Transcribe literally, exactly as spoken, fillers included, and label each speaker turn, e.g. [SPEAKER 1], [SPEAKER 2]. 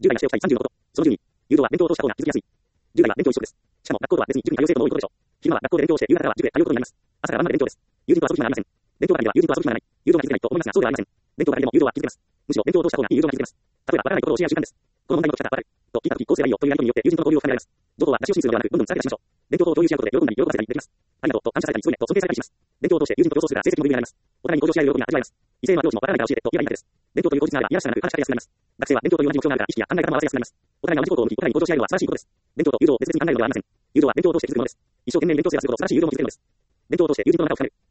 [SPEAKER 1] じゅう代がしておきたいさんじゅうのこと。そのじゅうに、誘導は勉強とした方が気づきやすい。じゅう代は勉強一色です。しかも学校とは別に塾に通う生徒も多いことでしょう。昼間は学校で勉強して、夕方からは塾へ通うことになります。朝から晩まで勉強です。友人と遊ぶ暇がありません。勉強係では友人と遊ぶ暇がない。誘導が気づけないと思いますが、そうではありません。勉強係でも誘導は気づけます。むしろ勉強を通した方がいい誘導が気づけます。例えば、わからないことを教え合う時間です。この問題の解き方はわかる。と聞いたとき、こうすればいいよというやりとりによって友人との交流を深められます。情報は出し惜しみするのではなく、どんどんさらけ出しましょう。勉強を共有し合うことで喜んだり喜ばせたりできます。ありがとうと感謝されたり、すごいねと尊敬されたりします。勉強を通して友人と競争するが成績も有名になります。お互いに向上し合える喜びが味わえます。異性のアプローチもわからないから教えてと言えばいいだけです。勉強という口実があればいやらしさなく話しかけやすくなります。学生は勉強という同じ目標があるから意識や考え方も合わせやすくなります。お互いが同じことを向き、お互いに向上し合えるのは素晴らしいことです。勉強と誘導を別々に考えるのではありません。誘導は勉強を通して気づくものです。一生懸命勉強すればするほど素晴らしい誘導も気づけるのです。勉強を通して友人との仲を深める。